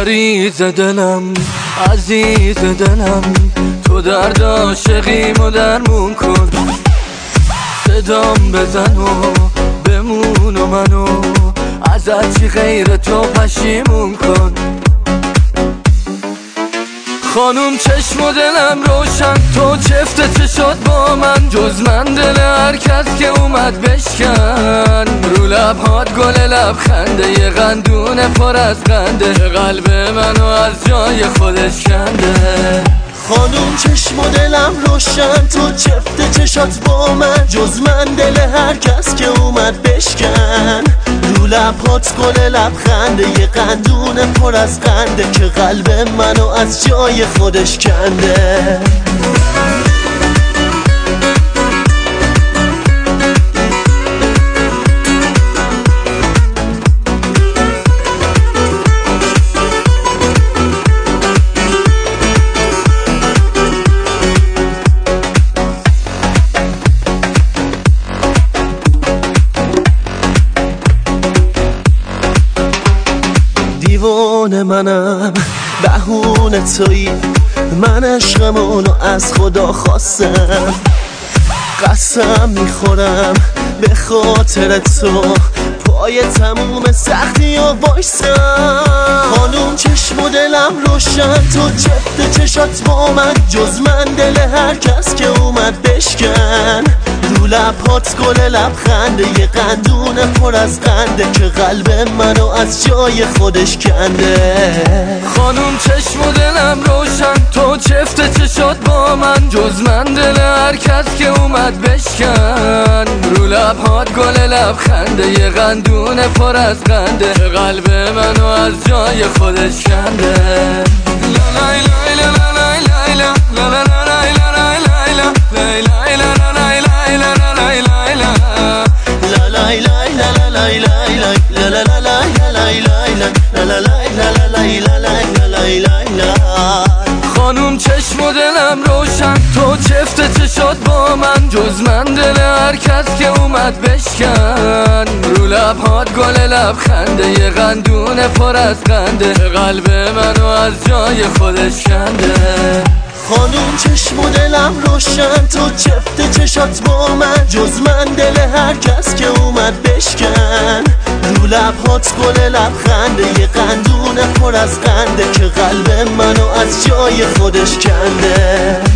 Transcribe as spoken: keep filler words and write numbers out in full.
مریض دلم، عزیز دلم، تو درد عاشقیمو درمون کن. صدام بزن و بمون و منو از هرچی غیر تو پشیمون کن. خانوم چشم و دلم روشن، تو چفت چشات با من، جز من دل هر کس که اومد بشکن. رو لبهات گل لبخنده، یه قندونه پر از قنده، قلب منو از جای خودش کنده. خانوم چشم و دلم روشن، تو چفت چشات با من، جز من دل هر کس که اومد بشکن. رو لبهات گل لبخنده، یه قندونه پر از قنده که قلب منو از جای خودش کنده. دیوانه منم، بهونه تویی، من عشقمونو از خدا خواستم. قسم میخورم به خاطر تو پای تموم سختی و وایسم. خانوم چشم و دلم روشن، تو چفت چشات با من، جز من دل هر کس که اومد بشکن. رو لبهات گل لبخنده، یه قندونه پر از قنده که قلب منو از جای خودش کنده. خانوم چشم و دلم روشن، تو چفت چشات با من، جز من دل هر کس که اومد بشکن. رو لبهات گل لبخنده، یه قندونه پر از قنده، قلب منو از جای خودش کنده. لا لا لا لا لا لا لا لا خانوم چشم و دلم روشن، تو چفت چشات با من، جز من دل هر کس که اومد بشکن. رو لبهات گل لبخنده، یه قندونه پر از قنده، قلب منو از جای خودش کنده. خانوم چشم و دلم روشن، تو چفت چشات با من، جز من دل هر کس که اومد بشکن. رو لبهات گل لبخنده، یه قندونه پر از قنده که قلب منو از جای خودش کنده.